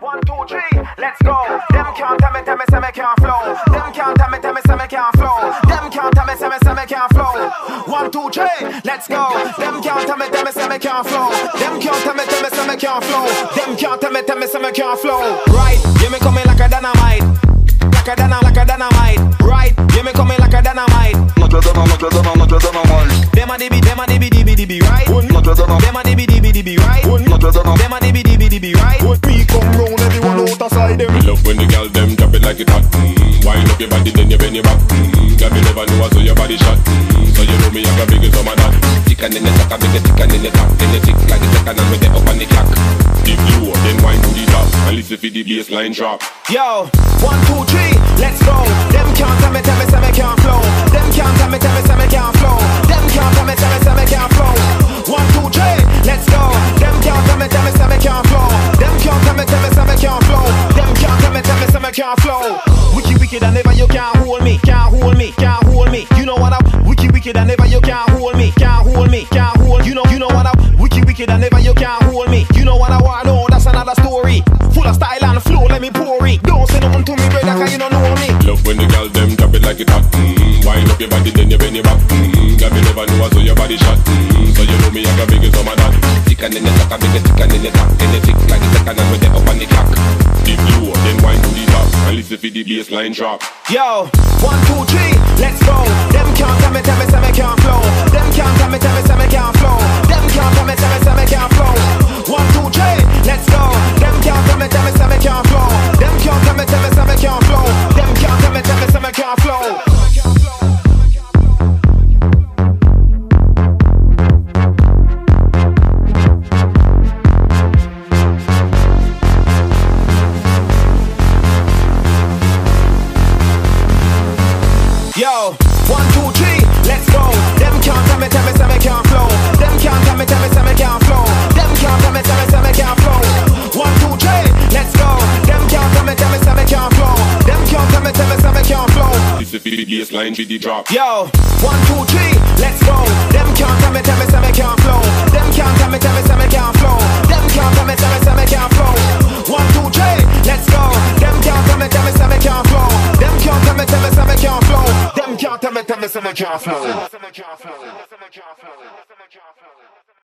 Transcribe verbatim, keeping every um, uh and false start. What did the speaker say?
One, two, three, let's go. Them can't tell me, tell me, say me can't flow. Them can't tell me, tell me, say me can't flow. Them can't tell me, say me, say me can't flow. One, two, three, let's go. Them can't tell me, tell me, say me can't flow. Them can't tell me, tell me, say me can't flow. Them can't tell me, tell me, say me can't flow. Right, you me coming like a dynamite. Like a dynamite, like a dynamite. Right, you me coming like a dynamite. Like a dynamite, like a dynamite, like a dynamite. Them a dibby, them a dibby, dibby, dibby, right? Like a dynamite, them a dibby, dibby, dibby, right? like a dynamite. Them a dibby, dibby, dibby, right? We come round, everyone outside them. Me love when the girl them drop it like it hot. Mm. Wind up your body, then you bend your back. Mm. Girl, me never know I saw your body shot. Mm. So you know me, I got big as some of that. Tick and then you suck a big tick and then you tap. Then you tick like a second and with the up on the clock. Deep low, then wind to the top. And listen for the bassline drop. Yo, one, two, three, let's go. Them can't tell me, tell me, say me can't flow. Them can't tell me, tell me, say me can't flow. Them can't tell me, tell me, say me can't flow. One, two, three, let's go. Them can't tell me, tell me, say me can't flow. Them can't tell me, tell me, say me can't flow. Them can't tell me, tell me, say me can't flow. Wicked, wicked, and never you can't hold me, can't hold me, can't hold me. You know what up? Wicked, wicked, and never you can't hold me, can't hold me, can't hold. You know, you know what up? Wicked, wicked, and never you can't hold me. You know what I want? No, that's another story. Full of style and flow, let me pour it. Don't say nothing to me, brother, cause you don't know me. Love when the girl them drop it like it hot. Mm. Wind up your body, then you bend your back. Mm. Girl, me never know I saw your body shot. Mm. So you know me, I got big as some of that. Tick and then you suck a big tick and then you tap. Then you tick like a second and with the up on the clock. Deep low, then wind to the top. And listen for the bassline drop. Yo, one, two, three, let's go. Them can't tell me, tell me, say me can't flow. Them can't tell me, tell me, say me can't flow. Them can't tell me, tell me, say me can't flow. One, two, three, let's go. Them can't tell me, tell me, say me can't flow. Them can't tell me, tell me, say me can't flow. Them can't tell me, tell me, say me can't flow. Yo, one, two, three, let's go. Them can't tell me, tell me, say me can't flow. Them can't tell me, tell me, say me can't flow. Them can't tell me, tell me, say me can't flow. One, two, three, let's go. Them can't tell me, tell me, say me can't flow. Them can't tell me, tell me, say me can't flow. Listen for the bassline for the drop. Yo, one, two, three, let's go. Them can't tell me, tell me, say me can't flow. Them can't tell me, tell me, say me can't flow. Them can't tell me, tell me, say me can't flow. One, two, three, let's go. Them can't tell me, tell me, say me can't flow. Them can't tell me, tell me, say me can't flow. Them can't tell me, tell me, say me can't flow.